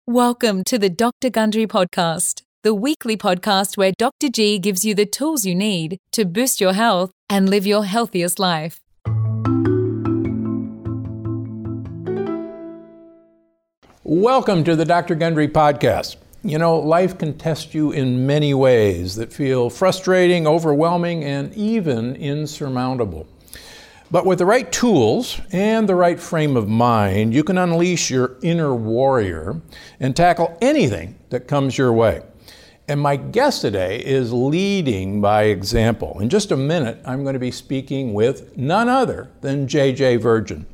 Welcome to the Dr. Gundry Podcast, the weekly podcast where Dr. G gives you the tools you need to boost your health and live your healthiest life. Welcome to the Dr. Gundry Podcast. You know, life can test you in many ways that feel frustrating, overwhelming, and even insurmountable. But with the right tools and the right frame of mind, you can unleash your inner warrior and tackle anything that comes your way. And my guest today is leading by example. In just a minute, I'm going to be speaking with none other than JJ Virgin.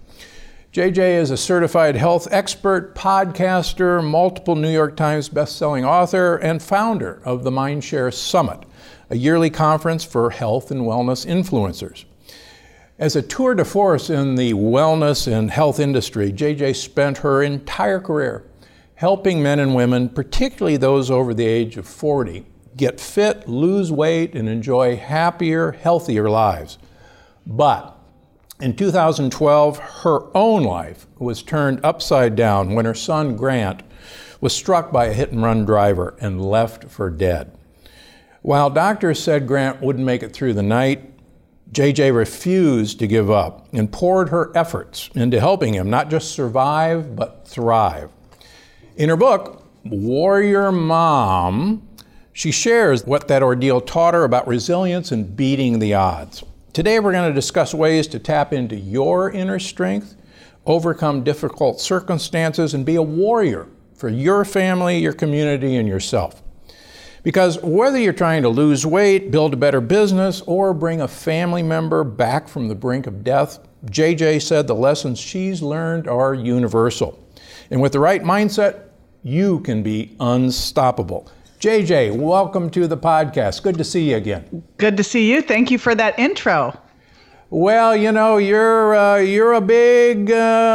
JJ is a certified health expert, podcaster, multiple New York Times bestselling author, and founder of the Mindshare Summit, a yearly conference for health and wellness influencers. As a tour de force in the wellness and health industry, JJ spent her entire career helping men and women, particularly those over the age of 40, get fit, lose weight, and enjoy happier, healthier lives. But in 2012, her own life was turned upside down when her son, Grant, was struck by a hit-and-run driver and left for dead. While doctors said Grant wouldn't make it through the night, JJ refused to give up and poured her efforts into helping him not just survive, but thrive. In her book, Warrior Mom, she shares what that ordeal taught her about resilience and beating the odds. Today, we're going to discuss ways to tap into your inner strength, overcome difficult circumstances, and be a warrior for your family, your community, and yourself. Because whether you're trying to lose weight, build a better business, or bring a family member back from the brink of death, JJ said the lessons she's learned are universal. And with the right mindset, you can be unstoppable. JJ, welcome to the podcast. Good to see you again. Good to see you. Thank you for that intro. Well, you know, you're a big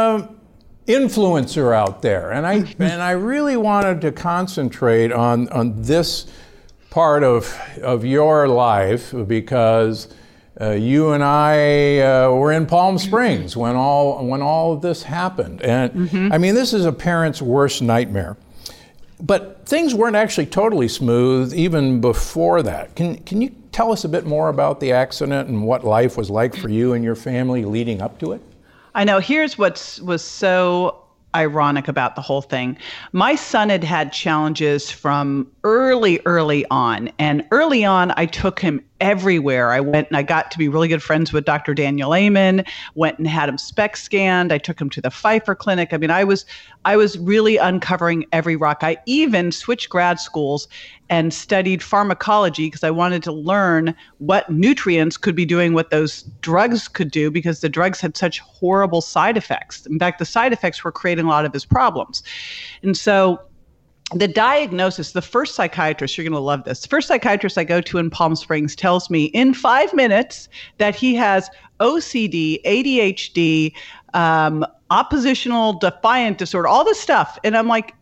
influencer out there, and I really wanted to concentrate on this part of your life because you and I were in Palm Springs when all of this happened, and I mean, this is a parent's worst nightmare. But things weren't actually totally smooth even before that. Can you tell us a bit more about the accident and what life was like for you and your family leading up to it? I know. Here's what was so ironic about the whole thing. My son had had challenges from early on. And early on, I took him everywhere. I went and I got to be really good friends with Dr. Daniel Amen, went and had him SPECT scanned. I took him to the Pfeiffer Clinic. I mean, I was really uncovering every rock. I even switched grad schools and studied pharmacology because I wanted to learn what nutrients could be doing what those drugs could do because the drugs had such horrible side effects. In fact, the side effects were creating a lot of his problems. And so the diagnosis, the first psychiatrist, you're going to love this. The first psychiatrist I go to in Palm Springs tells me in 5 minutes that he has OCD, ADHD, oppositional defiant disorder, all this stuff. And I'm like,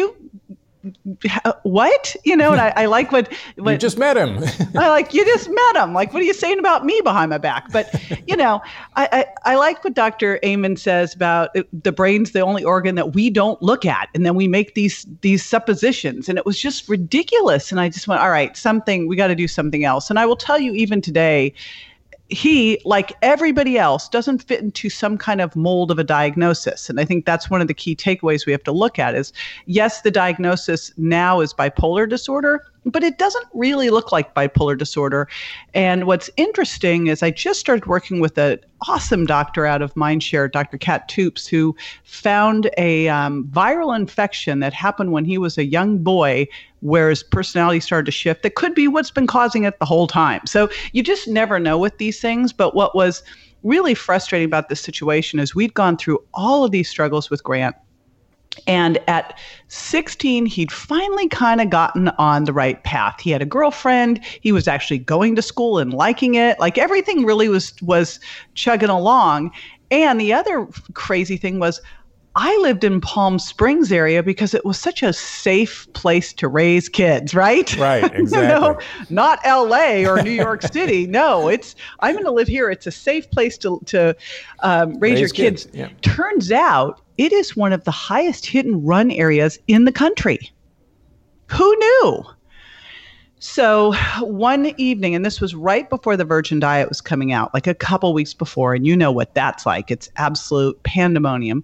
what? You know, and I like what you just met him. I like, you just met him. Like, what are you saying about me behind my back? But, you know, I like what Dr. Amen says about the brain's the only organ that we don't look at. And then we make these suppositions. And it was just ridiculous. And I just went, all right, we got to do something else. And I will tell you, even today, he, like everybody else, doesn't fit into some kind of mold of a diagnosis. And I think that's one of the key takeaways we have to look at is, yes, the diagnosis now is bipolar disorder, but it doesn't really look like bipolar disorder. And what's interesting is I just started working with an awesome doctor out of Mindshare, Dr. Kat Toops, who found a viral infection that happened when he was a young boy where his personality started to shift. That could be what's been causing it the whole time. So you just never know with these things. But what was really frustrating about this situation is we'd gone through all of these struggles with Grant. And at 16, he'd finally kind of gotten on the right path. He had a girlfriend. He was actually going to school and liking it. Like everything really was chugging along. And the other crazy thing was I lived in Palm Springs area because it was such a safe place to raise kids, right? Right, exactly. You know, not LA or New York City. No, I'm going to live here. It's a safe place to raise your kids. Yeah. Turns out it is one of the highest hit and run areas in the country. Who knew? So one evening, and this was right before the Virgin Diet was coming out, like a couple weeks before, and you know what that's like. It's absolute pandemonium.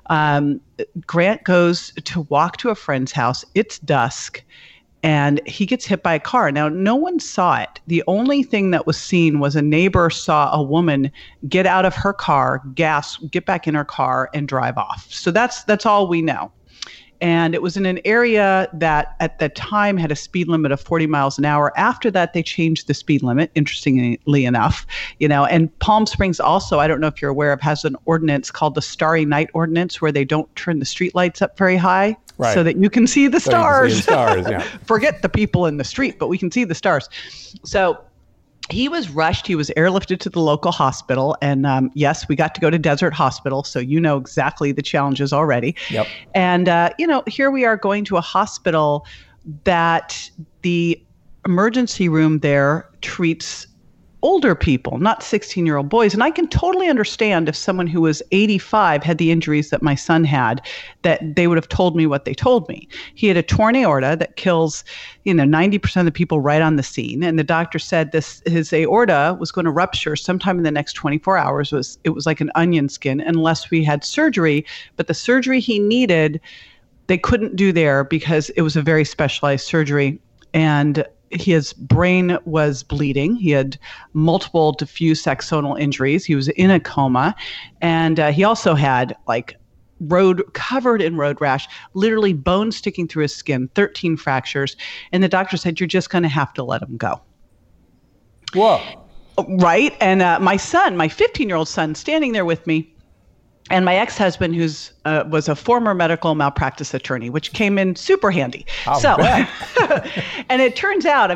Grant goes to walk to a friend's house. It's dusk, and he gets hit by a car. Now, no one saw it. The only thing that was seen was a neighbor saw a woman get out of her car, get back in her car, and drive off. So that's all we know. And it was in an area that at the time had a speed limit of 40 miles an hour. After that, they changed the speed limit, interestingly enough, and Palm Springs also, I don't know if you're aware of, has an ordinance called the Starry Night Ordinance where they don't turn the street lights up very high so that you can see the stars. Forget the people in the street, but we can see the stars. So he was rushed. He was airlifted to the local hospital. And yes, we got to go to Desert Hospital. So you know exactly the challenges already. Yep. And, here we are going to a hospital that the emergency room there treats older people, not 16-year-old boys. And I can totally understand if someone who was 85 had the injuries that my son had, that they would have told me what they told me. He had a torn aorta that kills, 90% of the people right on the scene. And the doctor said his aorta was going to rupture sometime in the next 24 hours. It was like an onion skin unless we had surgery. But the surgery he needed, they couldn't do there because it was a very specialized surgery. And his brain was bleeding. He had multiple diffuse axonal injuries. He was in a coma. And he also had covered in road rash, literally bones sticking through his skin, 13 fractures. And the doctor said, you're just going to have to let him go. Whoa. Right. And my 15-year-old son, standing there with me, and my ex-husband, who's was a former medical malpractice attorney, which came in super handy. And it turns out,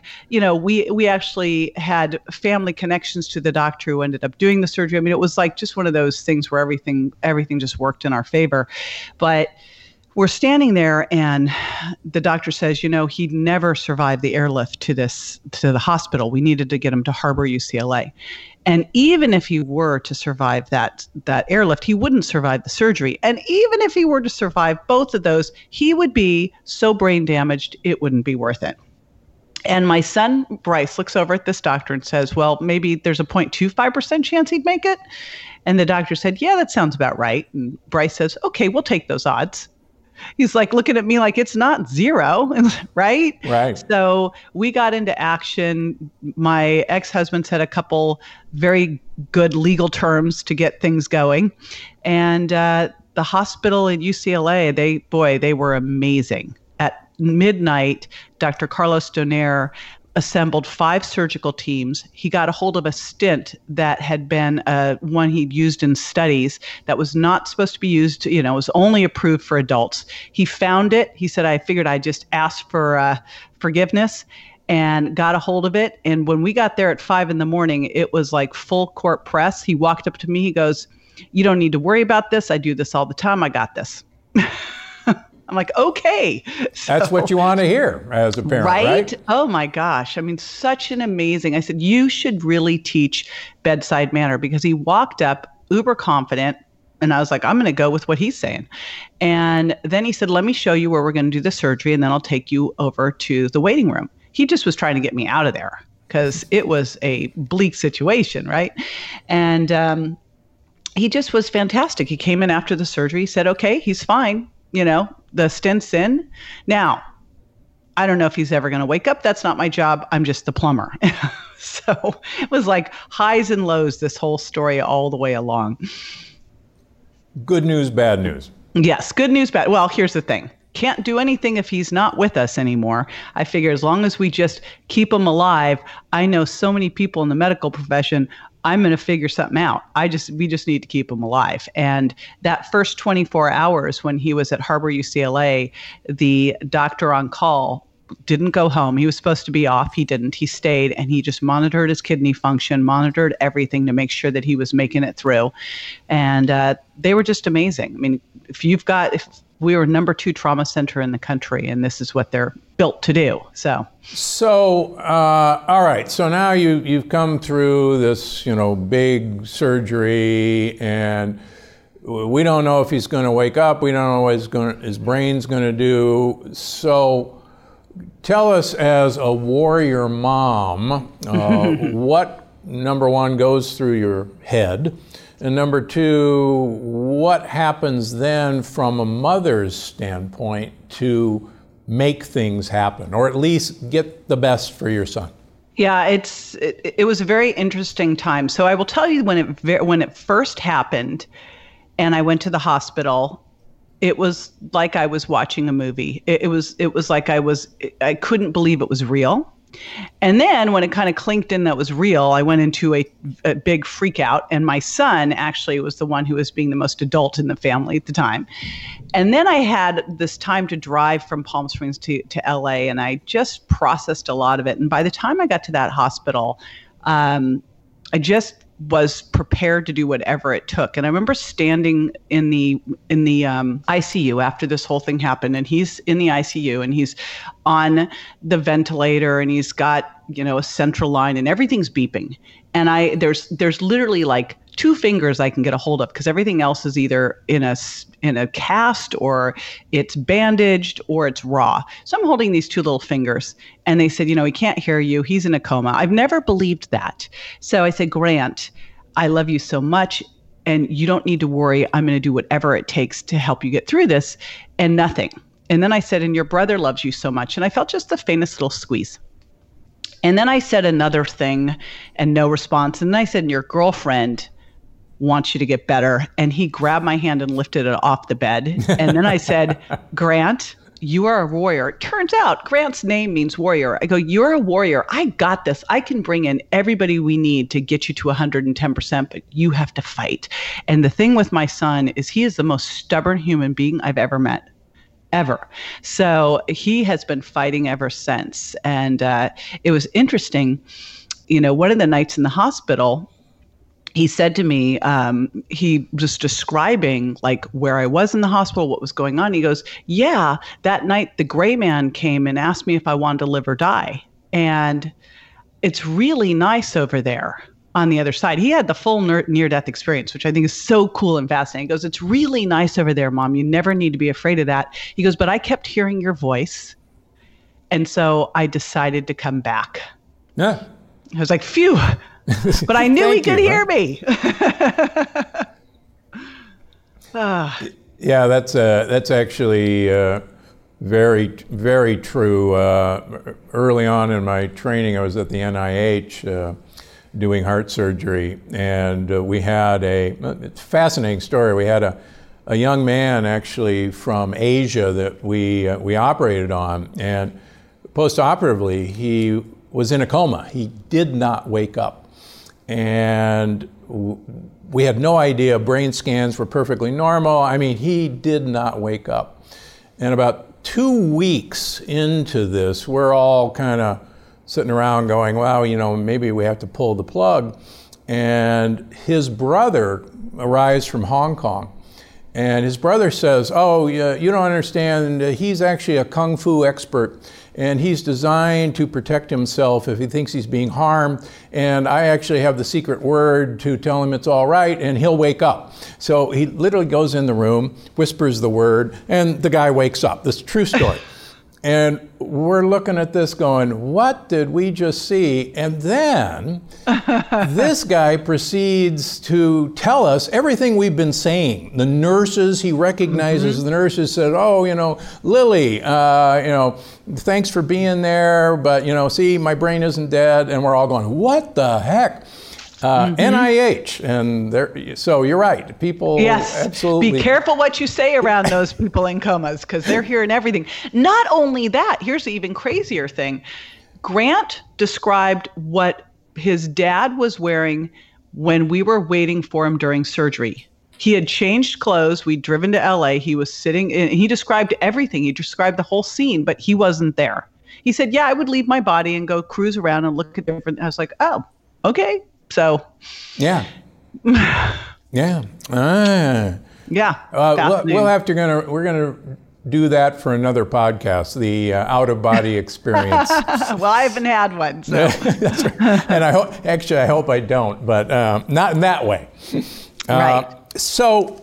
we actually had family connections to the doctor who ended up doing the surgery. It was like just one of those things where everything just worked in our favor. But we're standing there, and the doctor says, he'd never survived the airlift to the hospital. We needed to get him to Harbor UCLA. And even if he were to survive that airlift, he wouldn't survive the surgery. And even if he were to survive both of those, he would be so brain damaged, it wouldn't be worth it. And my son, Bryce, looks over at this doctor and says, well, maybe there's a 0.25% chance he'd make it. And the doctor said, yeah, that sounds about right. And Bryce says, okay, we'll take those odds. He's like looking at me like it's not zero, right? Right. So we got into action. My ex-husband said a couple very good legal terms to get things going. And the hospital in UCLA, they were amazing. At midnight, Dr. Carlos Donaire assembled 5 surgical teams. He got a hold of a stent that had been one he'd used in studies that was not supposed to be used, it was only approved for adults. He found it. He said, I figured I'd just ask for forgiveness, and got a hold of it. And when we got there at 5 a.m, it was like full court press. He walked up to me. He goes, you don't need to worry about this. I do this all the time. I got this. I'm like, okay. So, that's what you want to hear as a parent, right? Oh my gosh. Such an amazing, I said, you should really teach bedside manner, because he walked up uber confident. And I was like, I'm going to go with what he's saying. And then he said, let me show you where we're going to do the surgery, and then I'll take you over to the waiting room. He just was trying to get me out of there because it was a bleak situation, right? And he just was fantastic. He came in after the surgery. He said, okay, he's fine. The stent's in. Now, I don't know if he's ever going to wake up. That's not my job. I'm just the plumber. So it was like highs and lows, this whole story all the way along. Good news, bad news. Yes, good news, bad. Well, here's the thing. Can't do anything if he's not with us anymore. I figure as long as we just keep him alive, I know so many people in the medical profession, I'm going to figure something out. We just need to keep him alive. And that first 24 hours when he was at Harbor UCLA, the doctor on call didn't go home. He was supposed to be off. He didn't. He stayed, and he just monitored his kidney function, monitored everything to make sure that he was making it through. And they were just amazing. If we were number 2 trauma center in the country, and this is what they're built to do. So all right. So now you've come through this, big surgery, and we don't know if he's going to wake up. We don't know what his brain's going to do. So tell us, as a warrior mom, what, number one, goes through your head? And number two, what happens then from a mother's standpoint to make things happen, or at least get the best for your son? Yeah, it was a very interesting time. So I will tell you, when it first happened and I went to the hospital, it was like I was watching a movie. It was like I couldn't believe it was real. And then when it kind of clinked in that was real, I went into a big freak out. And my son actually was the one who was being the most adult in the family at the time. And then I had this time to drive from Palm Springs to LA, and I just processed a lot of it. And by the time I got to that hospital, I just was prepared to do whatever it took. And I remember standing in the ICU after this whole thing happened, and he's in the ICU and he's on the ventilator and he's got, a central line and everything's beeping. And there's literally like 2 fingers I can get a hold of, because everything else is either in a cast, or it's bandaged, or it's raw. So I'm holding these 2 little fingers, and they said, he can't hear you. He's in a coma. I've never believed that. So I said, Grant, I love you so much, and you don't need to worry. I'm going to do whatever it takes to help you get through this. And nothing. And then I said, and your brother loves you so much. And I felt just the faintest little squeeze. And then I said another thing, and no response. And then I said, and your girlfriend wants you to get better. And he grabbed my hand and lifted it off the bed. And then I said, Grant, you are a warrior. It turns out Grant's name means warrior. I go, you're a warrior. I got this. I can bring in everybody we need to get you to 110%, but you have to fight. And the thing with my son is he is the most stubborn human being I've ever met. Ever. So he has been fighting ever since. And it was interesting. One of the nights in the hospital, he said to me, he was describing like where I was in the hospital, what was going on. He goes, yeah, that night the gray man came and asked me if I wanted to live or die. And it's really nice over there on the other side. He had the full near-death experience, which I think is so cool and fascinating. He goes, it's really nice over there, Mom. You never need to be afraid of that. He goes, but I kept hearing your voice. And so I decided to come back. Yeah. I was like, phew. But I knew he could hear me. Yeah, that's actually very, very true. Early on in my training, I was at the NIH doing heart surgery, and we had it's a fascinating story. We had a young man actually from Asia that we operated on, and post-operatively he was in a coma. He did not wake up, and we had no idea. Brain scans were perfectly normal. I mean, he did not wake up. And about 2 weeks into this, we're all kind of sitting around going, wow, maybe we have to pull the plug. And his brother arrives from Hong Kong. And his brother says, oh, you don't understand. He's actually a kung fu expert. And he's designed to protect himself if he thinks he's being harmed. And I actually have the secret word to tell him it's all right, and he'll wake up. So he literally goes in the room, whispers the word, and the guy wakes up. This is a true story. And we're looking at this going, what did we just see? And then this guy proceeds to tell us everything we've been saying. The nurses, he recognizes the nurses, said, oh, Lily, thanks for being there, but, see, my brain isn't dead. And we're all going, what the heck? NIH, and so you're right. People, yes, absolutely. Be careful what you say around those people in comas, because they're hearing everything. Not only that, here's the even crazier thing. Grant described what his dad was wearing when we were waiting for him during surgery. He had changed clothes. We'd driven to LA. He was sitting in, he described everything. He described the whole scene, but he wasn't there. He said, yeah, I would leave my body and go cruise around and look at different. I was like, oh, okay. So, yeah. Yeah. We're gonna do that for another podcast, the out-of-body experience. Well, I haven't had one, so. That's right. And I hope I don't, but not in that way. Right. So,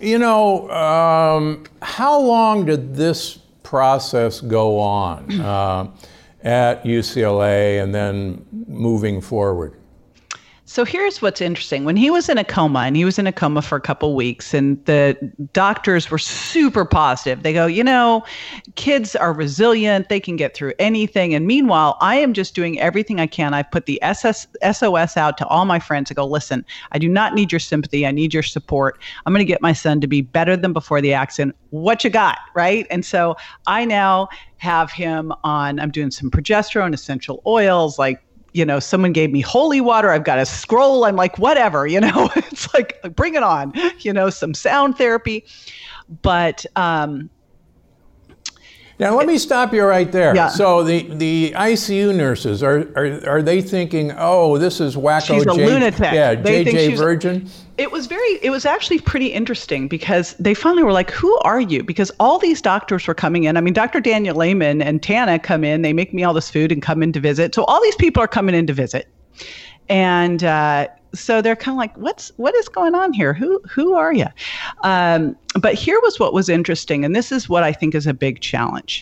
how long did this process go on at UCLA and then moving forward? So here's what's interesting. When he was in a coma, and he was in a coma for a couple weeks, and the doctors were super positive. They go, kids are resilient. They can get through anything. And meanwhile, I am just doing everything I can. I've put the SOS out to all my friends. I go, listen, I do not need your sympathy. I need your support. I'm going to get my son to be better than before the accident. What you got, right? And so I now have him on, I'm doing some progesterone, essential oils, like, someone gave me holy water. I've got a scroll. I'm like, whatever, it's like, bring it on, some sound therapy. But now let me stop you right there. Yeah. So the ICU nurses, are they thinking, oh, this is wacko? She's a lunatic. Yeah, they JJ Virgin. It was actually pretty interesting because they finally were like, who are you? Because all these doctors were coming in. I mean, Dr. Daniel Lehman and Tana come in, they make me all this food and come in to visit. So all these people are coming in to visit. And so they're kind of like, what is going on here? Who are you? But here was what was interesting. And this is what I think is a big challenge,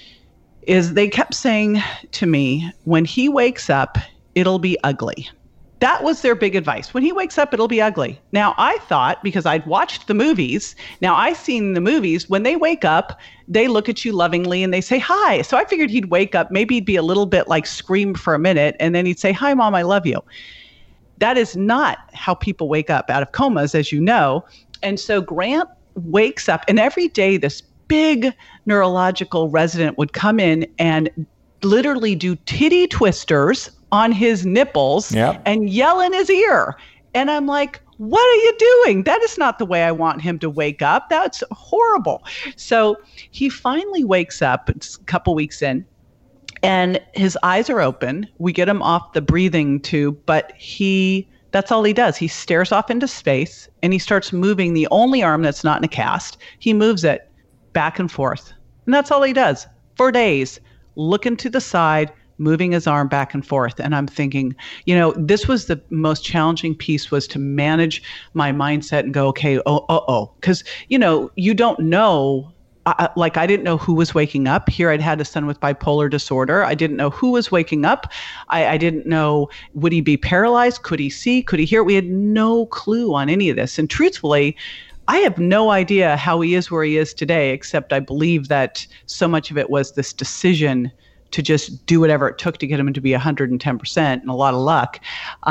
is they kept saying to me, when he wakes up, it'll be ugly. That was their big advice. When he wakes up, it'll be ugly. Now, I thought, because I'd watched the movies, now I've seen the movies, when they wake up, they look at you lovingly and they say, hi. So I figured he'd wake up, maybe he'd be a little bit like scream for a minute, and then he'd say, hi, Mom, I love you. That is not how people wake up out of comas, as you know. And so Grant wakes up, and every day this big neurological resident would come in and literally do titty twisters on his nipples and yell in his ear. And I'm like, what are you doing? That is not the way I want him to wake up. That's horrible. So he finally wakes up, it's a couple weeks in, and his eyes are open. We get him off the breathing tube, but that's all he does. He stares off into space and he starts moving the only arm that's not in a cast. He moves it back and forth. And that's all he does for days, looking to the side, moving his arm back and forth. And I'm thinking, this was the most challenging piece, was to manage my mindset and go, okay, because, you don't know. I didn't know who was waking up. Here I'd had a son with bipolar disorder. I didn't know who was waking up. I didn't know, would he be paralyzed? Could he see? Could he hear? We had no clue on any of this. And truthfully, I have no idea how he is where he is today, except I believe that so much of it was this decision to just do whatever it took to get him to be 110% and a lot of luck.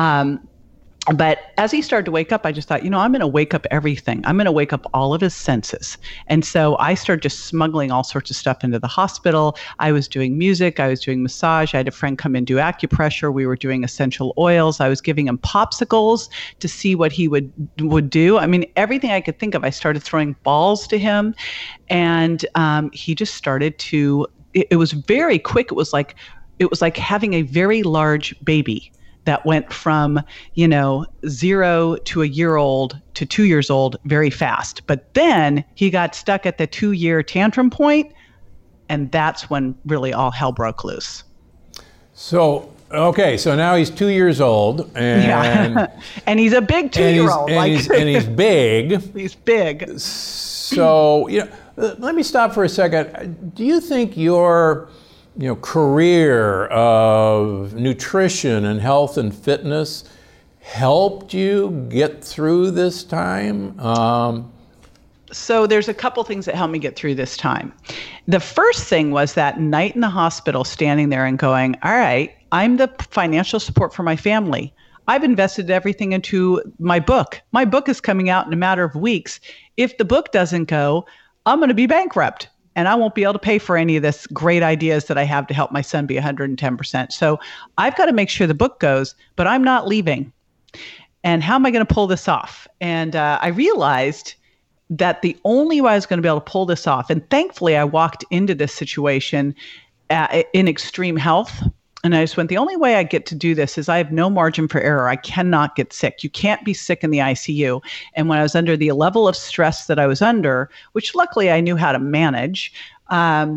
But as he started to wake up, I just thought, I'm going to wake up everything. I'm going to wake up all of his senses. And so I started just smuggling all sorts of stuff into the hospital. I was doing music. I was doing massage. I had a friend come in do acupressure. We were doing essential oils. I was giving him popsicles to see what he would do. I mean, everything I could think of. I started throwing balls to him. And he just started to, it was very quick. It was like having a very large baby that went from, 0 to a year old to 2 years old very fast. But then he got stuck at the 2-year tantrum point, and that's when really all hell broke loose. So now he's 2 years old, and and he's a big 2-year-old. And he's big. He's big. So let me stop for a second. Do you think your career of nutrition and health and fitness helped you get through this time? So there's a couple things that helped me get through this time. The first thing was that night in the hospital, standing there and going, all right, I'm the financial support for my family. I've invested everything into my book. My book is coming out in a matter of weeks. If the book doesn't go, I'm going to be bankrupt. And I won't be able to pay for any of this great ideas that I have to help my son be 110%. So I've got to make sure the book goes, but I'm not leaving. And how am I going to pull this off? And I realized that the only way I was going to be able to pull this off, and thankfully I walked into this situation in extreme health. And I just went, the only way I get to do this is I have no margin for error. I cannot get sick. You can't be sick in the ICU. And when I was under the level of stress that I was under, which luckily I knew how to manage,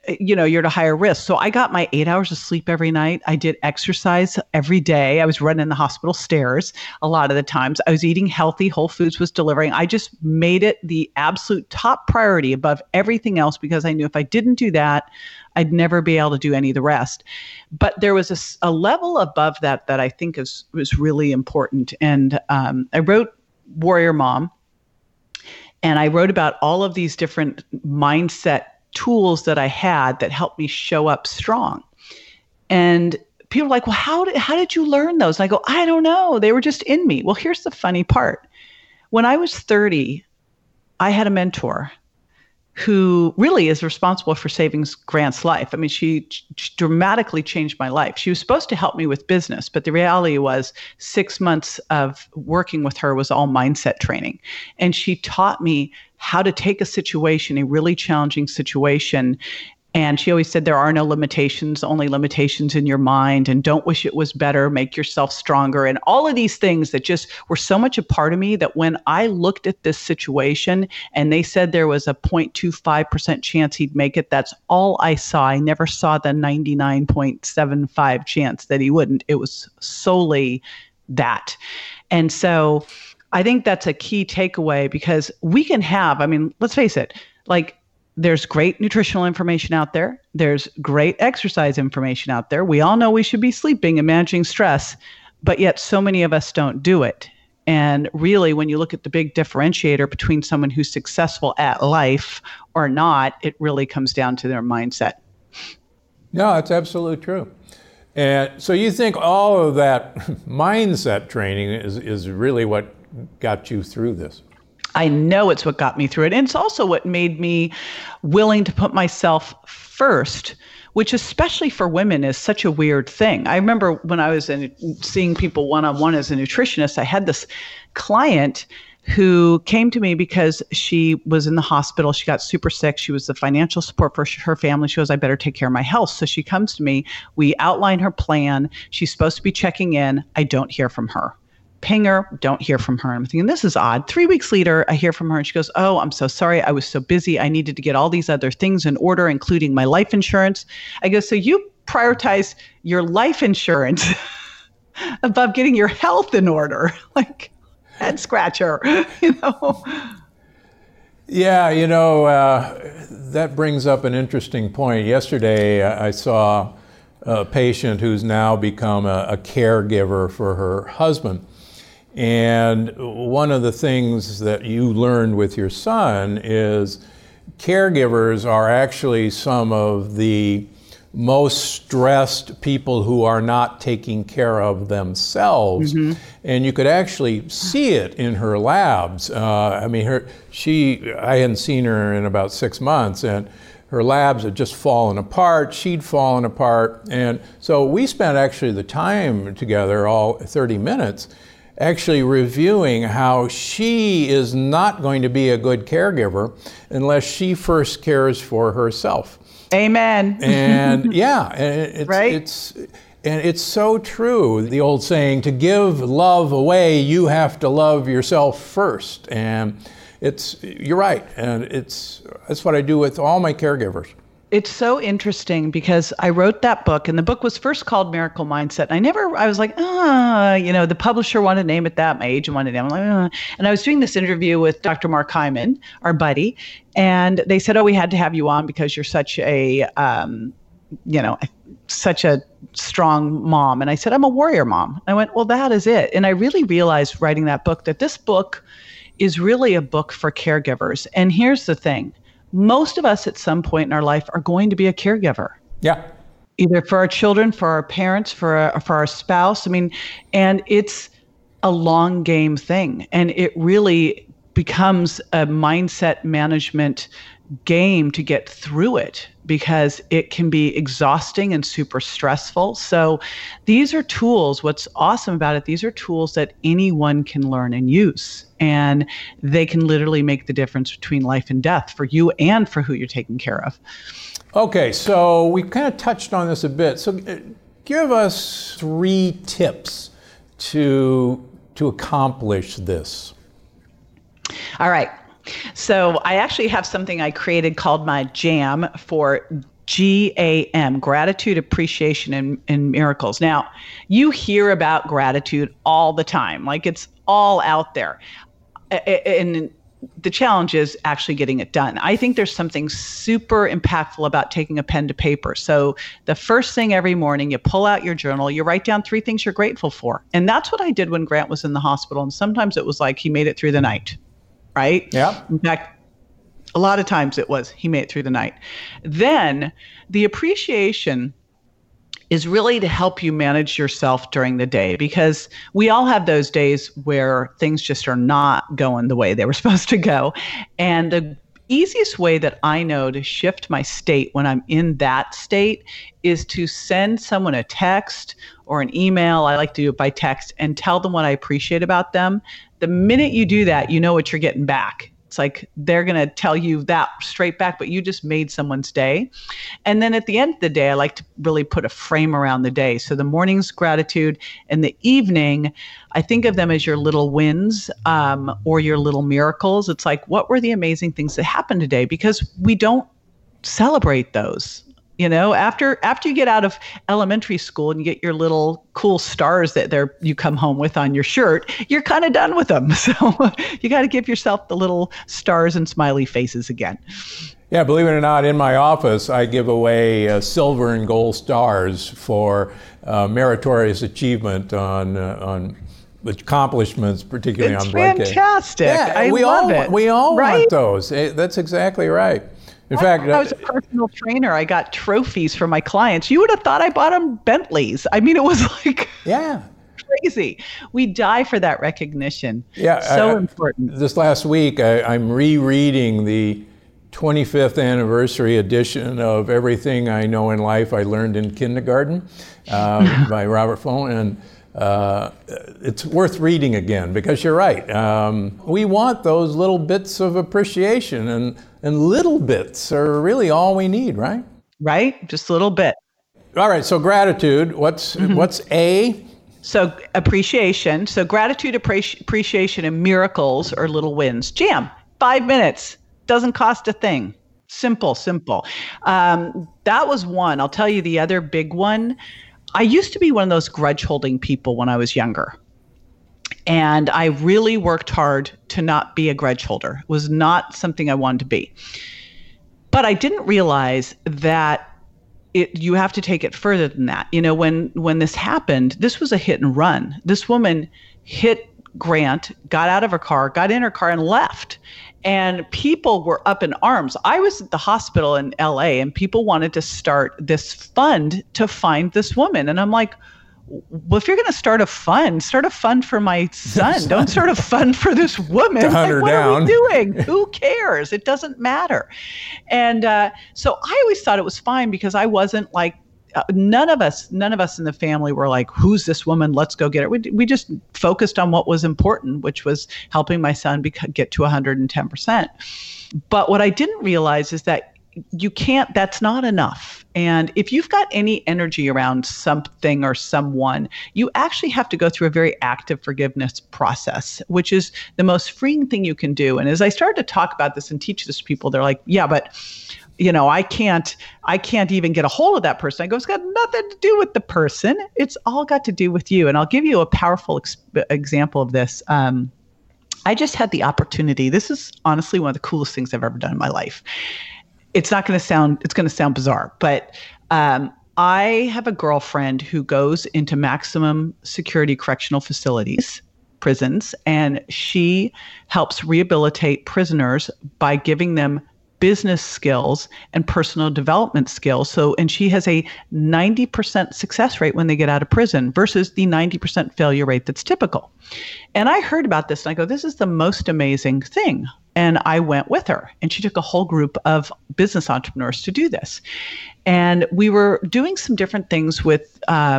you're at a higher risk. So I got my 8 hours of sleep every night. I did exercise every day. I was running the hospital stairs a lot of the times. I was eating healthy. Whole Foods was delivering. I just made it the absolute top priority above everything else because I knew if I didn't do that, I'd never be able to do any of the rest. But there was a level above that I think was really important. And I wrote Warrior Mom, and I wrote about all of these different mindset tools that I had that helped me show up strong. And people are like, well, how did you learn those? And I go, I don't know. They were just in me. Well, here's the funny part. When I was 30, I had a mentor who really is responsible for saving Grant's life. I mean, she dramatically changed my life. She was supposed to help me with business, but the reality was 6 months of working with her was all mindset training. And she taught me how to take a situation, a really challenging situation. And she always said, there are no limitations, only limitations in your mind, and don't wish it was better, make yourself stronger. And all of these things that just were so much a part of me that when I looked at this situation and they said there was a 0.25% chance he'd make it, that's all I saw. I never saw the 99.75 chance that he wouldn't. It was solely that. And so I think that's a key takeaway because we can have, I mean, let's face it, like, there's great nutritional information out there. There's great exercise information out there. We all know we should be sleeping and managing stress, but yet so many of us don't do it. And really, when you look at the big differentiator between someone who's successful at life or not, it really comes down to their mindset. No, that's absolutely true. And so you think all of that mindset training is really what got you through this? I know it's what got me through it. And it's also what made me willing to put myself first, which especially for women is such a weird thing. I remember when I was seeing people one-on-one as a nutritionist, I had this client who came to me because she was in the hospital. She got super sick. She was the financial support for her family. She goes, I better take care of my health. So she comes to me. We outline her plan. She's supposed to be checking in. I don't hear from her. Ping her, don't hear from her. I'm thinking, this is odd. 3 weeks later, I hear from her and she goes, oh, I'm so sorry. I was so busy. I needed to get all these other things in order, including my life insurance. I go, so you prioritize your life insurance above getting your health in order? Like, head scratcher, Yeah, that brings up an interesting point. Yesterday, I saw a patient who's now become a caregiver for her husband. And one of the things that you learned with your son is caregivers are actually some of the most stressed people who are not taking care of themselves. Mm-hmm. And you could actually see it in her labs. I hadn't seen her in about 6 months, and her labs had just fallen apart. She'd fallen apart. And so we spent actually the time together, all 30 minutes, actually reviewing how she is not going to be a good caregiver unless she first cares for herself. Amen. And yeah, and right? It's so true. The old saying, to give love away, you have to love yourself first. And you're right. And that's what I do with all my caregivers. It's so interesting because I wrote that book, and the book was first called Miracle Mindset. And I was like, the publisher wanted to name it that. My agent wanted to name it. I'm like, And I was doing this interview with Dr. Mark Hyman, our buddy, and they said, we had to have you on because you're such a, such a strong mom. And I said, I'm a warrior mom. I went, well, that is it. And I really realized writing that book that this book is really a book for caregivers. And here's the thing. Most of us at some point in our life are going to be a caregiver. Yeah. Either for our children, for our parents, for our spouse. And it's a long game thing. And it really becomes a mindset management game to get through it because it can be exhausting and super stressful. So these are tools. What's awesome about it, these are tools that anyone can learn and use. And they can literally make the difference between life and death for you and for who you're taking care of. Okay, so we kind of touched on this a bit. So give us 3 tips to accomplish this. All right. So I actually have something I created called my JAM for GAM, gratitude, appreciation, and miracles. Now, you hear about gratitude all the time, like it's all out there. And the challenge is actually getting it done. I think there's something super impactful about taking a pen to paper. So the first thing every morning, you pull out your journal, you write down 3 things you're grateful for. And that's what I did when Grant was in the hospital. And sometimes it was like he made it through the night, right? Yeah. In fact, a lot of times it was he made it through the night. Then the appreciation is really to help you manage yourself during the day, because we all have those days where things just are not going the way they were supposed to go. And the easiest way that I know to shift my state when I'm in that state is to send someone a text or an email. I like to do it by text and tell them what I appreciate about them. The minute you do that, you know what you're getting back. It's like they're going to tell you that straight back, but you just made someone's day. And then at the end of the day, I like to really put a frame around the day. So the morning's gratitude, and the evening, I think of them as your little wins or your little miracles. It's like, what were the amazing things that happened today? Because we don't celebrate those. You know, after you get out of elementary school and you get your little cool stars that you come home with on your shirt, you're kind of done with them. So you got to give yourself the little stars and smiley faces again. Yeah, believe it or not, in my office, I give away silver and gold stars for meritorious achievement on accomplishments, particularly on blood cake. It's fantastic. Yeah, I love it. We all right? want those. That's exactly right. In fact, I was a personal trainer. I got trophies for my clients. You would have thought I bought them Bentleys. I mean, it was like crazy. We die for that recognition. Yeah, so important. This last week, I'm rereading the 25th anniversary edition of Everything I Know in Life I Learned in Kindergarten by Robert Fromm. And it's worth reading again, because you're right. We want those little bits of appreciation, and little bits are really all we need, right? Right? Just a little bit. All right. So gratitude, what's A? So appreciation. So gratitude, appreciation, and miracles are little wins. Jam, 5 minutes. Doesn't cost a thing. Simple. That was one. I'll tell you the other big one. I used to be one of those grudge holding people when I was younger. And I really worked hard to not be a grudge holder. It was not something I wanted to be. But I didn't realize that you have to take it further than that. You know, when this happened, this was a hit and run. This woman hit Grant, got out of her car, got in her car and left. And people were up in arms. I was at the hospital in LA and people wanted to start this fund to find this woman. And I'm like, well, if you're going to start a fund for my son. Don't start a fund for this woman. To hunt her what down. are we doing? Who cares? It doesn't matter. And so I always thought it was fine, because I wasn't like, none of us in the family were like, who's this woman? Let's go get her. We just focused on what was important, which was helping my son get to 110%. But what I didn't realize is that that's not enough. And if you've got any energy around something or someone, you actually have to go through a very active forgiveness process, which is the most freeing thing you can do. And as I started to talk about this and teach this to people, they're like, yeah, but you know, I can't even get a hold of that person. I go, it's got nothing to do with the person. It's all got to do with you. And I'll give you a powerful example of this. I just had the opportunity. This is honestly one of the coolest things I've ever done in my life. It's going to sound bizarre, but I have a girlfriend who goes into maximum security correctional facilities, prisons, and she helps rehabilitate prisoners by giving them business skills and personal development skills. And she has a 90% success rate when they get out of prison versus the 90% failure rate that's typical. And I heard about this and I go, this is the most amazing thing. And I went with her, and she took a whole group of business entrepreneurs to do this. And we were doing some different things with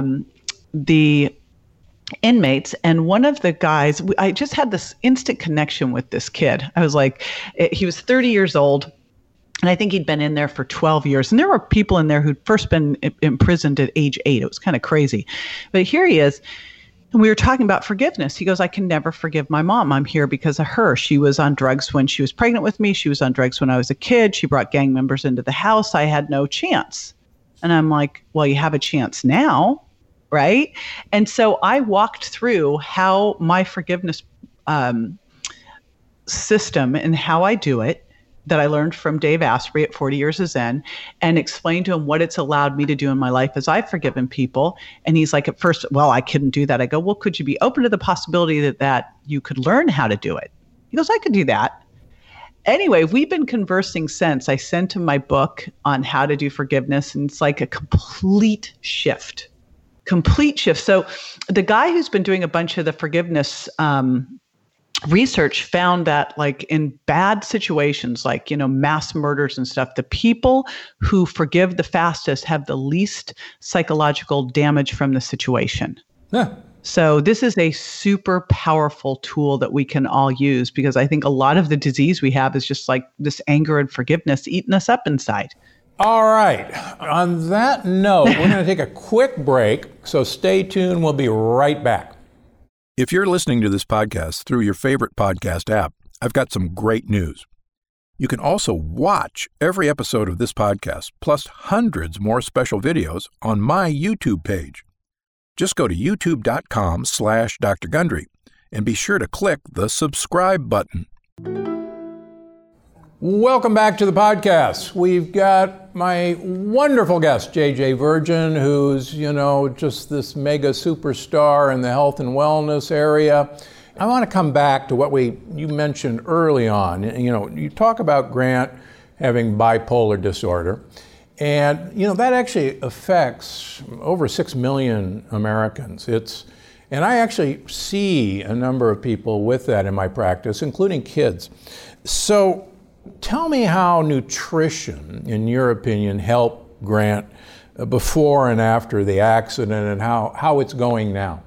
the inmates. And one of the guys, I just had this instant connection with this kid. I was like, he was 30 years old. And I think he'd been in there for 12 years. And there were people in there who'd first been imprisoned at age 8. It was kind of crazy. But here he is. And we were talking about forgiveness. He goes, I can never forgive my mom. I'm here because of her. She was on drugs when she was pregnant with me. She was on drugs when I was a kid. She brought gang members into the house. I had no chance. And I'm like, well, you have a chance now, right? And so I walked through how my forgiveness system and how I do it, that I learned from Dave Asprey at 40 Years of Zen, and explained to him what it's allowed me to do in my life as I've forgiven people. And he's like, at first, well, I couldn't do that. I go, well, could you be open to the possibility that you could learn how to do it? He goes, I could do that. Anyway, we've been conversing since. I sent him my book on how to do forgiveness, and it's like a complete shift. So the guy who's been doing a bunch of the forgiveness research found that, like, in bad situations, like, mass murders and stuff, the people who forgive the fastest have the least psychological damage from the situation. Yeah. So this is a super powerful tool that we can all use, because I think a lot of the disease we have is just like this anger and forgiveness eating us up inside. All right. On that note, we're going to take a quick break, so stay tuned. We'll be right back. If you're listening to this podcast through your favorite podcast app, I've got some great news. You can also watch every episode of this podcast, plus hundreds more special videos, on my YouTube page. Just go to youtube.com/Dr. Gundry and be sure to click the subscribe button. Welcome back to the podcast. We've got my wonderful guest, JJ Virgin, who's, just this mega superstar in the health and wellness area. I want to come back to what you mentioned early on. You talk about Grant having bipolar disorder, and, that actually affects over 6 million Americans. And I actually see a number of people with that in my practice, including kids. So, tell me how nutrition, in your opinion, helped Grant before and after the accident, and how it's going now.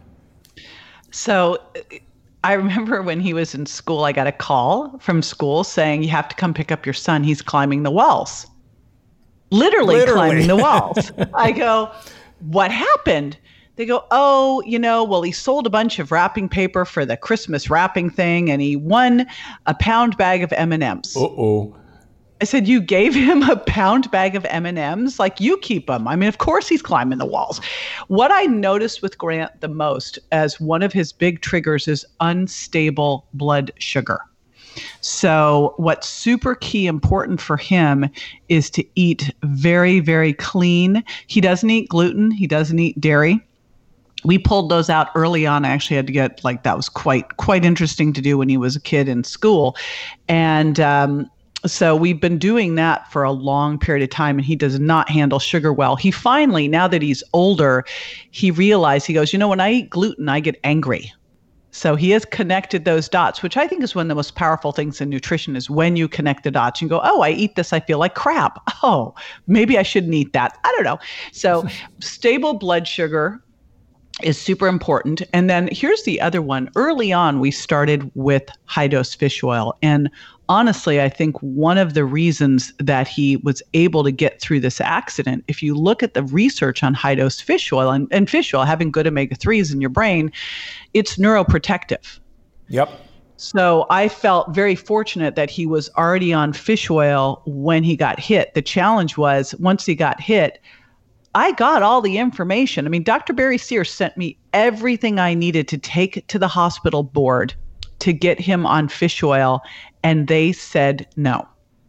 So I remember when he was in school, I got a call from school saying, you have to come pick up your son. He's climbing the walls. Literally. Climbing the walls. I go, what happened? They go, oh, well, he sold a bunch of wrapping paper for the Christmas wrapping thing, and he won a pound bag of M&Ms. Uh-oh. I said, you gave him a pound bag of M&Ms? Like, you keep them. I mean, of course he's climbing the walls. What I noticed with Grant the most as one of his big triggers is unstable blood sugar. So what's super key important for him is to eat very, very clean. He doesn't eat gluten. He doesn't eat dairy. We pulled those out early on. I actually had to get, that was quite interesting to do when he was a kid in school. And so we've been doing that for a long period of time, and he does not handle sugar well. He finally, now that he's older, he realized, he goes, when I eat gluten, I get angry. So he has connected those dots, which I think is one of the most powerful things in nutrition, is when you connect the dots and go, oh, I eat this, I feel like crap. Oh, maybe I shouldn't eat that. I don't know. So stable blood sugar is super important. And then here's the other one. Early on, we started with high dose fish oil. And honestly, I think one of the reasons that he was able to get through this accident, if you look at the research on high dose fish oil and fish oil having good omega-3s in your brain, it's neuroprotective. Yep. So I felt very fortunate that he was already on fish oil when he got hit. The challenge was, once he got hit, I got all the information. I mean, Dr. Barry Sears sent me everything I needed to take to the hospital board to get him on fish oil, and they said no.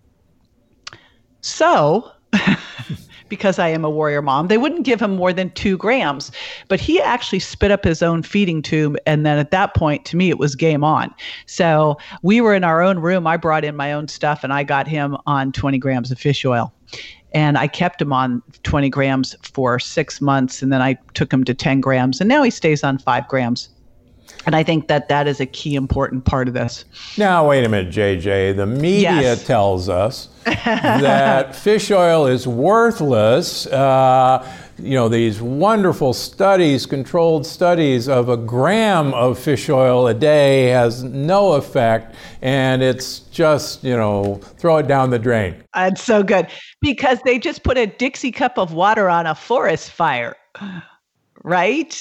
So, because I am a warrior mom, they wouldn't give him more than 2 grams, but he actually spit up his own feeding tube. And then at that point, to me, it was game on. So we were in our own room. I brought in my own stuff, and I got him on 20 grams of fish oil. And I kept him on 20 grams for 6 months, and then I took him to 10 grams, and now he stays on 5 grams. And I think that is a key important part of this. Now, wait a minute, JJ. The media tells us that fish oil is worthless. These wonderful studies, controlled studies of a gram of fish oil a day has no effect, and it's just, throw it down the drain. That's so good, because they just put a Dixie cup of water on a forest fire, right?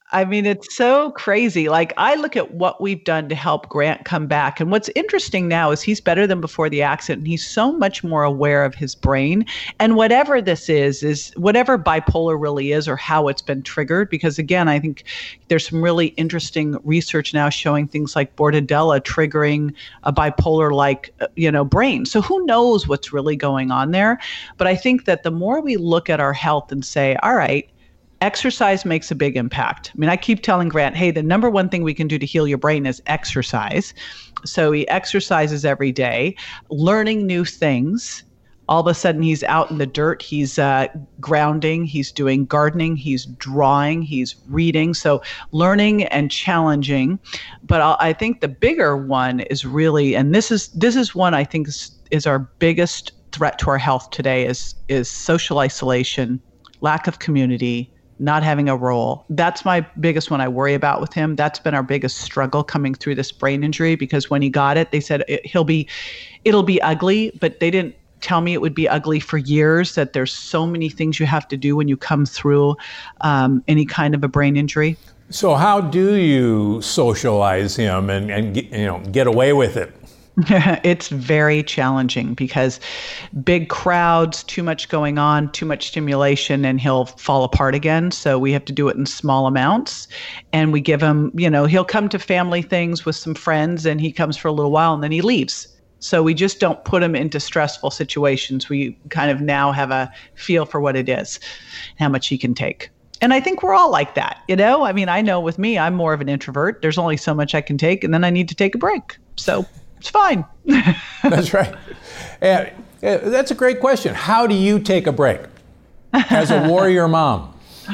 I mean, it's so crazy. Like, I look at what we've done to help Grant come back. And what's interesting now is he's better than before the accident. And he's so much more aware of his brain. And whatever this is whatever bipolar really is or how it's been triggered. Because again, I think there's some really interesting research now showing things like Bordetella triggering a bipolar-like, brain. So who knows what's really going on there? But I think that the more we look at our health and say, all right, exercise makes a big impact. I mean, I keep telling Grant, hey, the number one thing we can do to heal your brain is exercise. So he exercises every day, learning new things. All of a sudden, he's out in the dirt. He's grounding. He's doing gardening. He's drawing. He's reading. So learning and challenging. But I think the bigger one is really, and this is one I think is our biggest threat to our health today is social isolation, lack of community, not having a role. That's my biggest one I worry about with him. That's been our biggest struggle coming through this brain injury, because when he got it, they said it'll be ugly, but they didn't tell me it would be ugly for years, that there's so many things you have to do when you come through any kind of a brain injury. So how do you socialize him and get away with it? It's very challenging because big crowds, too much going on, too much stimulation, and he'll fall apart again. So we have to do it in small amounts. And we give him, he'll come to family things with some friends and he comes for a little while and then he leaves. So we just don't put him into stressful situations. We kind of now have a feel for what it is, how much he can take. And I think we're all like that, I mean, I know with me, I'm more of an introvert. There's only so much I can take and then I need to take a break. So it's fine. That's right. That's a great question. How do you take a break as a warrior mom?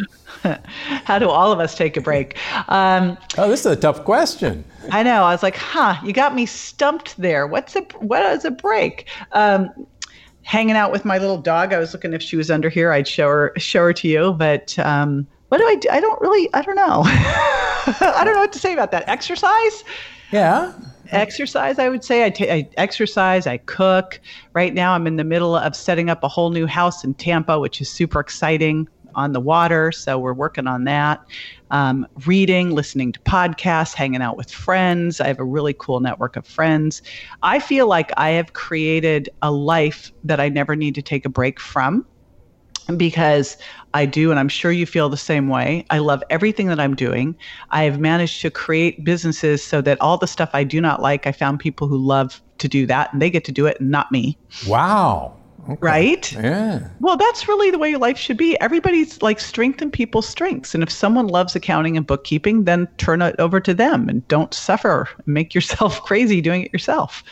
How do all of us take a break? This is a tough question. I know. I was like, you got me stumped there. What is a break? Hanging out with my little dog. I was looking if she was under here. I'd show her to you. But what do I do? I don't know. I don't know what to say about that. Exercise? Yeah. Exercise, I would say. I exercise, I cook. Right now, I'm in the middle of setting up a whole new house in Tampa, which is super exciting, on the water. So we're working on that. Reading, listening to podcasts, hanging out with friends. I have a really cool network of friends. I feel like I have created a life that I never need to take a break from, because I do, and I'm sure you feel the same way. I love everything that I'm doing. I have managed to create businesses so that all the stuff I do not like, I found people who love to do that, and they get to do it and not me. Wow. Okay. Right? Yeah. Well, that's really the way your life should be. Everybody's like strengthen people's strengths. And if someone loves accounting and bookkeeping, then turn it over to them and don't suffer. Make yourself crazy doing it yourself.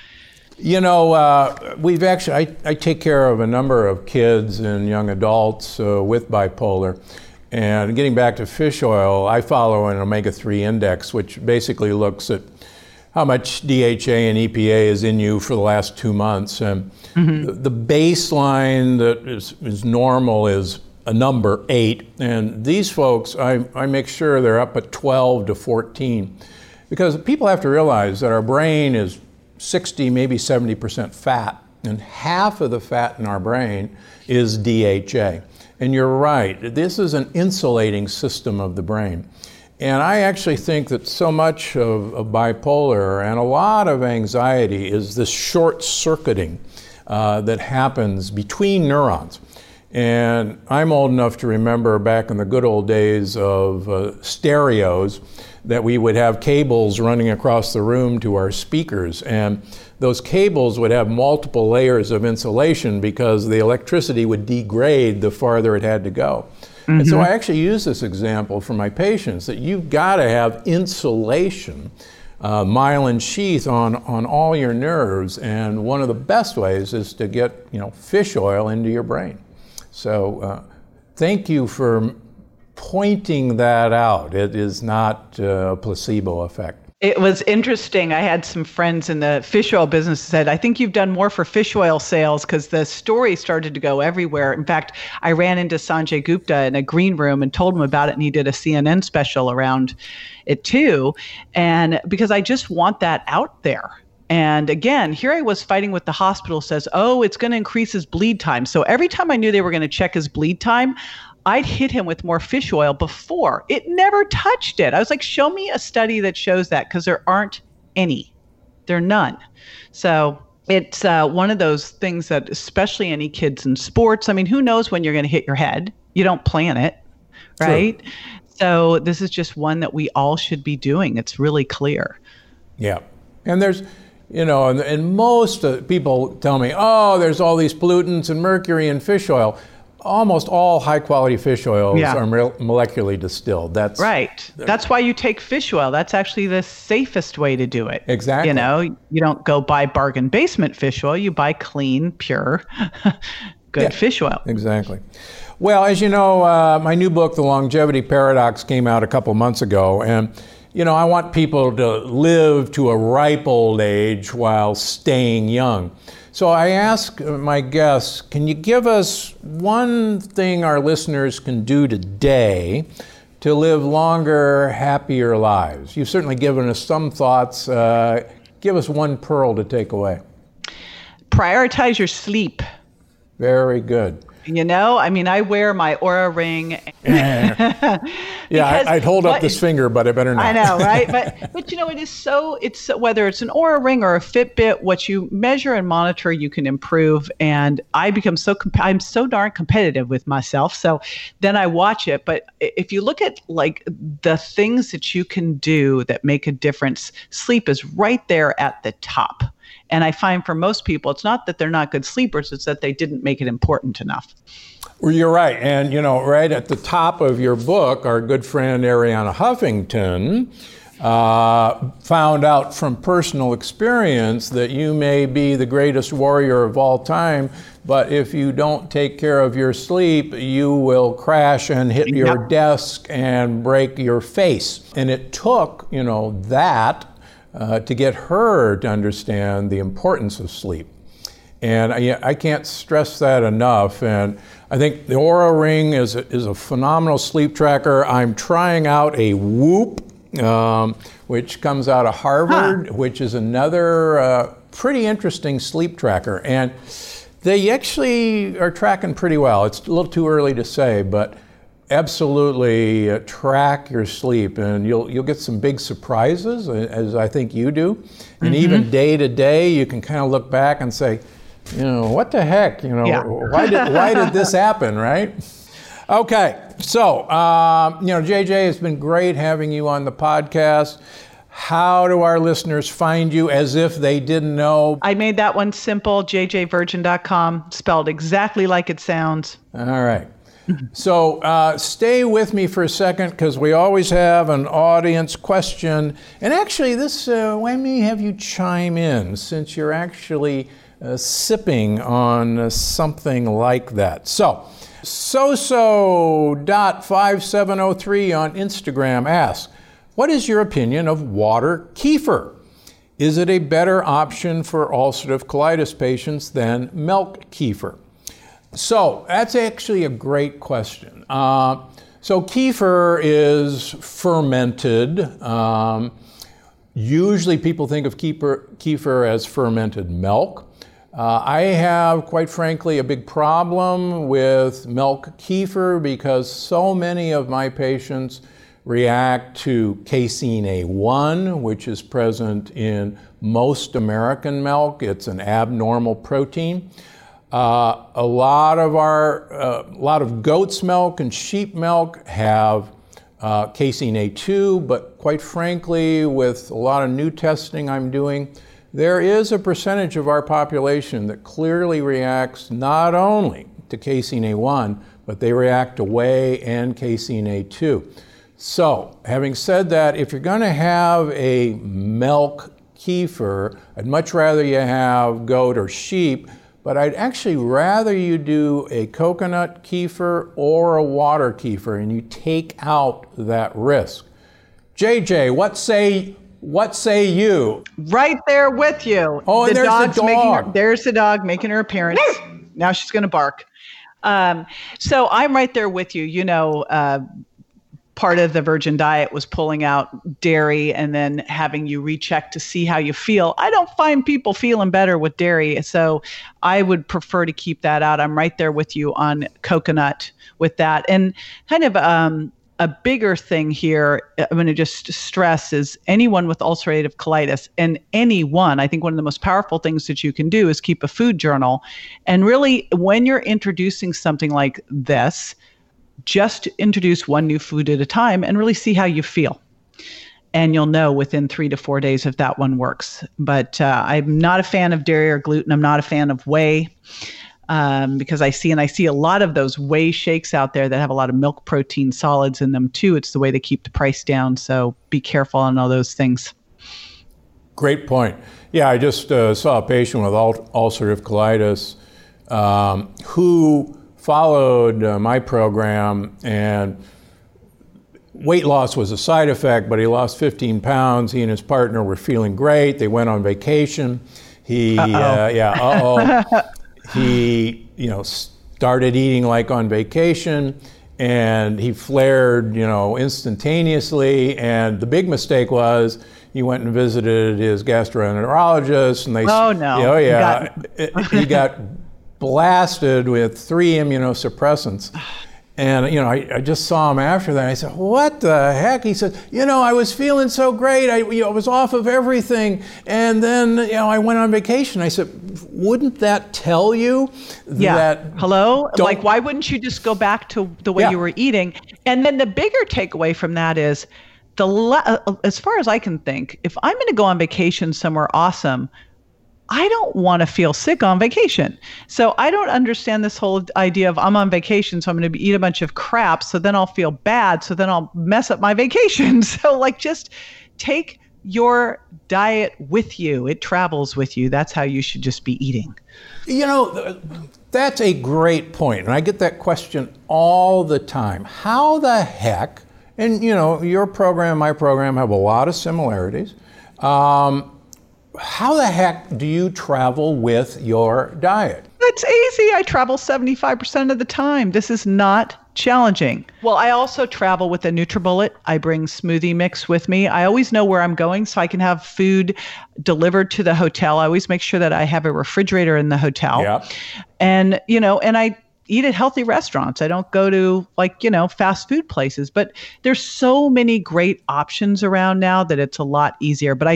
We've actually, I take care of a number of kids and young adults with bipolar. And getting back to fish oil, I follow an omega-3 index, which basically looks at how much DHA and EPA is in you for the last 2 months. And the baseline that is normal is a number 8. And these folks, I make sure they're up at 12 to 14. Because people have to realize that our brain is 60, maybe 70% fat, and half of the fat in our brain is DHA. And you're right, this is an insulating system of the brain. And I actually think that so much of bipolar and a lot of anxiety is this short-circuiting that happens between neurons. And I'm old enough to remember back in the good old days of stereos that we would have cables running across the room to our speakers. And those cables would have multiple layers of insulation because the electricity would degrade the farther it had to go. Mm-hmm. And so I actually use this example for my patients that you've got to have insulation, myelin sheath on all your nerves. And one of the best ways is to get fish oil into your brain. So thank you for pointing that out. It is not a placebo effect. It was interesting. I had some friends in the fish oil business said, I think you've done more for fish oil sales, because the story started to go everywhere. In fact, I ran into Sanjay Gupta in a green room and told him about it, and he did a CNN special around it too. And because I just want that out there. And again, here I was fighting with the hospital says, it's going to increase his bleed time. So every time I knew they were going to check his bleed time, I'd hit him with more fish oil before. It never touched it. I was like, show me a study that shows that, because there aren't any. There are none. So it's one of those things that, especially any kids in sports, I mean, who knows when you're going to hit your head? You don't plan it, right? True. So this is just one that we all should be doing. It's really clear. Yeah. And there's, and most people tell me, oh, there's all these pollutants and mercury in fish oil. Almost all high-quality fish oils are molecularly distilled. That's right. That's why you take fish oil. That's actually the safest way to do it. Exactly. You don't go buy bargain basement fish oil. You buy clean, pure, good fish oil. Exactly. Well, as you know, my new book, The Longevity Paradox, came out a couple months ago, and I want people to live to a ripe old age while staying young. So I ask my guests, can you give us one thing our listeners can do today to live longer, happier lives? You've certainly given us some thoughts. Give us one pearl to take away. Prioritize your sleep. Very good. I wear my Oura ring. I'd hold up this finger, but I better not. I know, right? But it's whether it's an Oura ring or a Fitbit, what you measure and monitor, you can improve. And I become I'm so darn competitive with myself. So then I watch it. But if you look at like the things that you can do that make a difference, sleep is right there at the top. And I find for most people, it's not that they're not good sleepers, it's that they didn't make it important enough. Well, you're right. And, right at the top of your book, our good friend Arianna Huffington found out from personal experience that you may be the greatest warrior of all time, but if you don't take care of your sleep, you will crash and hit your desk and break your face. And it took, that to get her to understand the importance of sleep. And I can't stress that enough. And I think the Oura Ring is a phenomenal sleep tracker. I'm trying out a Whoop, which comes out of Harvard, which is another pretty interesting sleep tracker. And they actually are tracking pretty well. It's a little too early to say, but absolutely track your sleep, and you'll get some big surprises, as I think you do. And even day to day, you can kind of look back and say, what the heck? Why did this happen, right? Okay, so JJ, it's been great having you on the podcast. How do our listeners find you, as if they didn't know? I made that one simple, jjvirgin.com, spelled exactly like it sounds. All right. So stay with me for a second, because we always have an audience question. And actually, let me have you chime in, since you're actually sipping on something like that. So, Soso.5703 on Instagram asks, what is your opinion of water kefir? Is it a better option for ulcerative colitis patients than milk kefir? So that's actually a great question. So kefir is fermented. Usually people think of kefir as fermented milk. I have, quite frankly, a big problem with milk kefir because so many of my patients react to casein A1, which is present in most American milk. It's an abnormal protein. A lot of goat's milk and sheep milk have casein A2, but quite frankly, with a lot of new testing I'm doing, there is a percentage of our population that clearly reacts not only to casein A1, but they react to whey and casein A2. So, having said that, if you're going to have a milk kefir, I'd much rather you have goat or sheep, but I'd actually rather you do a coconut kefir or a water kefir, and you take out that risk. JJ, what say you? Right there with you. Oh, and there's the dog. There's the dog making her appearance. Now she's going to bark. So I'm right there with you. part of the Virgin diet was pulling out dairy and then having you recheck to see how you feel. I don't find people feeling better with dairy, so I would prefer to keep that out. I'm right there with you on coconut with that. And kind of a bigger thing here, I'm going to just stress, is anyone with ulcerative colitis, and anyone, I think one of the most powerful things that you can do is keep a food journal. And really, when you're introducing something like this, just introduce one new food at a time and really see how you feel. And you'll know within 3 to 4 days if that one works. But I'm not a fan of dairy or gluten. I'm not a fan of whey because I see a lot of those whey shakes out there that have a lot of milk protein solids in them too. It's the way they keep the price down. So be careful on all those things. Great point. Yeah, I just saw a patient with ulcerative colitis who followed my program, and weight loss was a side effect, but he lost 15 pounds. He and his partner were feeling great. They went on vacation. He started eating like on vacation, and he flared, instantaneously. And the big mistake was he went and visited his gastroenterologist, and he got blasted with 3 immunosuppressants. And, I just saw him after that. I said, what the heck? He said, I was feeling so great. I was off of everything. And then, I went on vacation. I said, wouldn't that tell you that? Hello? Like, why wouldn't you just go back to the way you were eating? And then the bigger takeaway from that is, as far as I can think, if I'm going to go on vacation somewhere awesome, I don't want to feel sick on vacation. So I don't understand this whole idea of I'm on vacation, so I'm going to eat a bunch of crap, so then I'll feel bad, so then I'll mess up my vacation. So just take your diet with you. It travels with you. That's how you should just be eating. That's a great point. And I get that question all the time. How the heck, and your program, my program have a lot of similarities. How the heck do you travel with your diet? It's easy. I travel 75% of the time. This is not challenging. Well, I also travel with a NutriBullet. I bring smoothie mix with me. I always know where I'm going, so I can have food delivered to the hotel. I always make sure that I have a refrigerator in the hotel. Yeah. And I eat at healthy restaurants. I don't go to fast food places, but there's so many great options around now that it's a lot easier. But I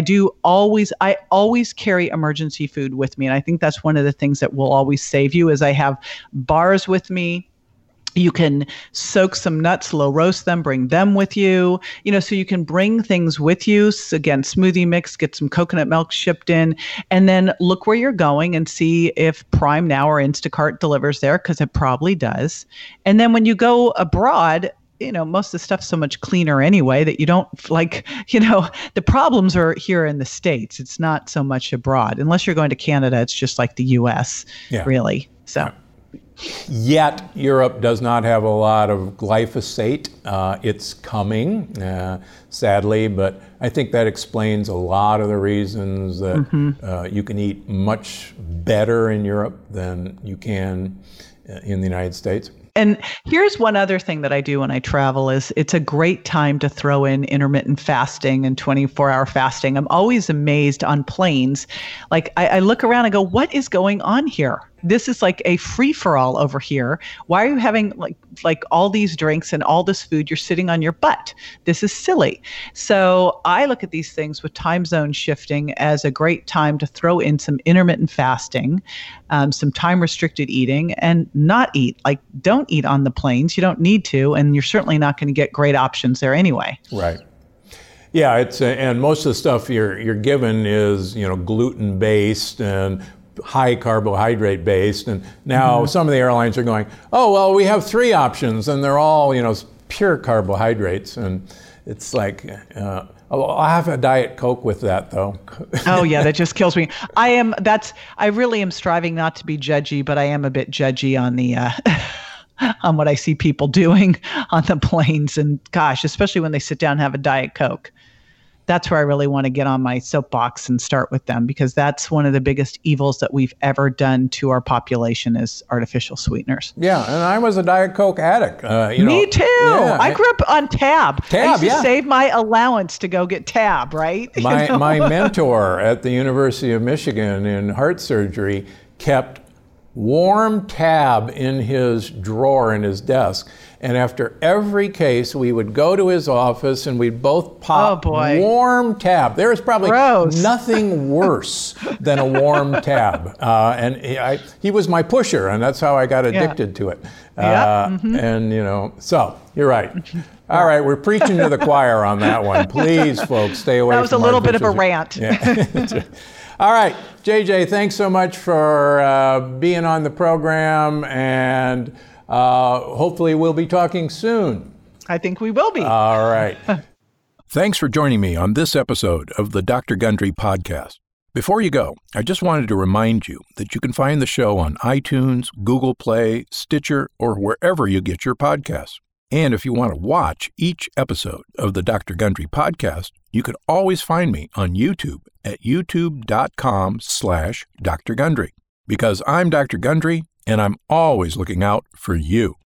always carry emergency food with me. And I think that's one of the things that will always save you is I have bars with me. You can soak some nuts, low roast them, bring them with you, so you can bring things with you. So again, smoothie mix, get some coconut milk shipped in, and then look where you're going and see if Prime Now or Instacart delivers there, because it probably does. And then when you go abroad, most of the stuff's so much cleaner anyway that you don't the problems are here in the States. It's not so much abroad. Unless you're going to Canada, it's just like the US, really. So. Yeah. Yet, Europe does not have a lot of glyphosate. It's coming, sadly, but I think that explains a lot of the reasons that you can eat much better in Europe than you can in the United States. And here's one other thing that I do when I travel is it's a great time to throw in intermittent fasting and 24-hour fasting. I'm always amazed on planes. Like I look around and go, what is going on here? This is like a free-for-all over here. Why are you having like all these drinks and all this food? You're sitting on your butt. This is silly. So I look at these things with time zone shifting as a great time to throw in some intermittent fasting, some time-restricted eating, and not eat. Like, don't eat on the planes. You don't need to, and you're certainly not going to get great options there anyway. Right. Yeah, it's and most of the stuff you're given is gluten-based and high carbohydrate based, and now some of the airlines are going, oh well, we have 3 options, and they're all pure carbohydrates, and it's like I'll have a Diet Coke with that though. Oh yeah, that just kills me. I really am striving not to be judgy, but I am a bit judgy on the on what I see people doing on the planes, and gosh, especially when they sit down and have a Diet Coke. that's where I really want to get on my soapbox and start with them, because that's one of the biggest evils that we've ever done to our population is artificial sweeteners. Yeah, and I was a Diet Coke addict. Me too. Yeah, I grew up on Tab. I used to save my allowance to go get Tab, right? My mentor at the University of Michigan in heart surgery kept warm Tab in his drawer in his desk. And after every case, we would go to his office and we'd both pop warm Tab. There is probably nothing worse than a warm Tab. And he was my pusher, and that's how I got addicted to it. And, so you're right. All right, we're preaching to the choir on that one. Please, folks, stay away from that was a little bit of a rant. Yeah. All right, JJ, thanks so much for being on the program, and hopefully we'll be talking soon. I think we will be. All right. Thanks for joining me on this episode of the Dr. Gundry Podcast. Before you go, I just wanted to remind you that you can find the show on iTunes, Google Play, Stitcher, or wherever you get your podcasts. And if you want to watch each episode of the Dr. Gundry Podcast, you can always find me on YouTube at youtube.com/Dr. Gundry. Because I'm Dr. Gundry, and I'm always looking out for you.